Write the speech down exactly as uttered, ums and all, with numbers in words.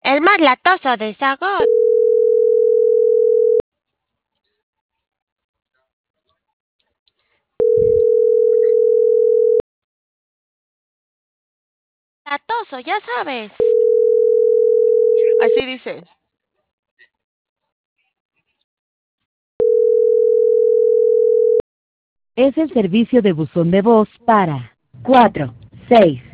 El más latoso de Sagot. Latoso, ya sabes. Así dice. Es el servicio de buzón de voz para cuatro seis